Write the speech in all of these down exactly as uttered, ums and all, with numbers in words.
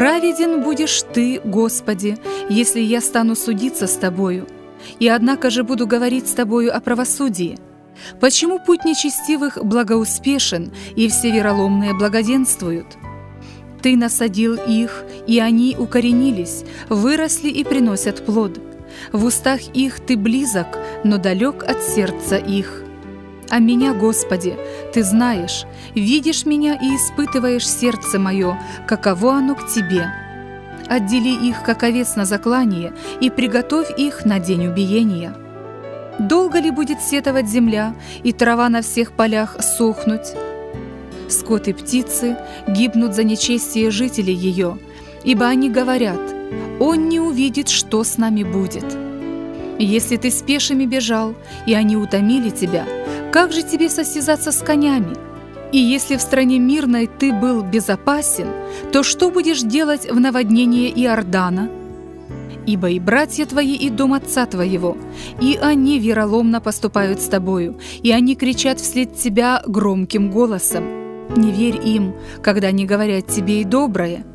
Праведен будешь Ты, Господи, если я стану судиться с Тобою, и однако же буду говорить с Тобою о правосудии. Почему путь нечестивых благоуспешен, и все вероломные благоденствуют? Ты насадил их, и они укоренились, выросли и приносят плод. В устах их Ты близок, но далек от сердца их. А меня, Господи, Ты знаешь, видишь меня и испытываешь сердце мое, каково оно к Тебе. Отдели их, как овец на заклание, и приготовь их на день убиения. Долго ли будет сетовать земля, и трава на всех полях сохнуть? Скот и птицы гибнут за нечестие жителей ее, ибо они говорят: «Он не увидит, что с нами будет». Если ты с пешими бежал, и они утомили тебя, как же тебе состязаться с конями? И если в стране мирной ты был безопасен, то что будешь делать в наводнении Иордана? Ибо и братья твои, и дом отца твоего, и они вероломно поступают с тобою, и они кричат вслед тебя громким голосом. Не верь им, когда они говорят тебе и доброе.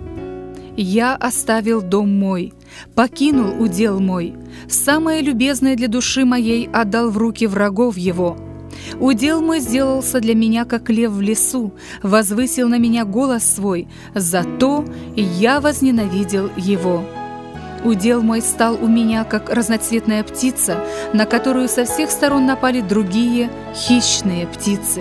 Я оставил дом мой, покинул удел мой, самое любезное для души моей отдал в руки врагов его. Удел мой сделался для меня, как лев в лесу, возвысил на меня голос свой, зато я возненавидел его. Удел мой стал у меня, как разноцветная птица, на которую со всех сторон напали другие хищные птицы.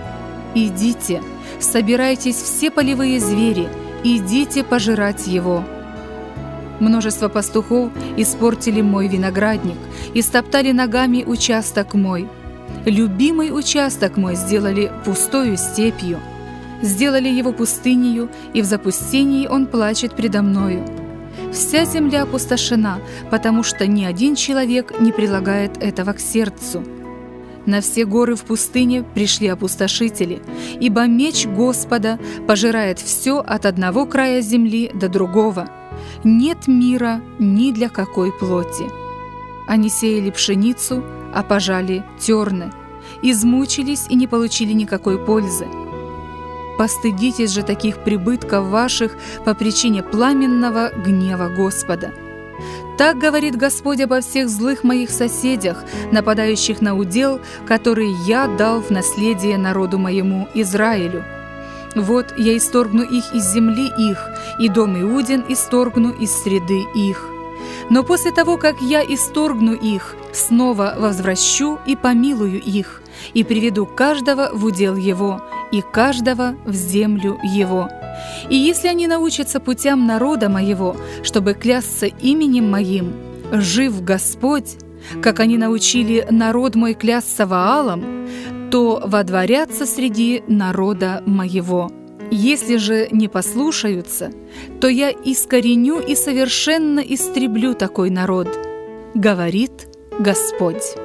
Идите, собирайтесь все полевые звери, идите пожирать его. Множество пастухов испортили мой виноградник, истоптали ногами участок мой. Любимый участок мой сделали пустою степью, сделали его пустынею, и в запустении он плачет предо мною. Вся земля опустошена, потому что ни один человек не прилагает этого к сердцу. На все горы в пустыне пришли опустошители, ибо меч Господа пожирает все от одного края земли до другого. Нет мира ни для какой плоти. Они сеяли пшеницу, а пожали терны, измучились и не получили никакой пользы. Постыдитесь же таких прибытков ваших по причине пламенного гнева Господа. Так говорит Господь обо всех злых моих соседях, нападающих на удел, который я дал в наследие народу моему Израилю. Вот я исторгну их из земли их, и дом Иудин исторгну из среды их. Но после того, как я исторгну их, снова возвращу и помилую их, и приведу каждого в удел его, и каждого в землю его. И если они научатся путям народа моего, чтобы клясться именем моим, жив Господь, как они научили народ мой клясться Ваалом, то водворятся среди народа моего. Если же не послушаются, то я искореню и совершенно истреблю такой народ, говорит Господь».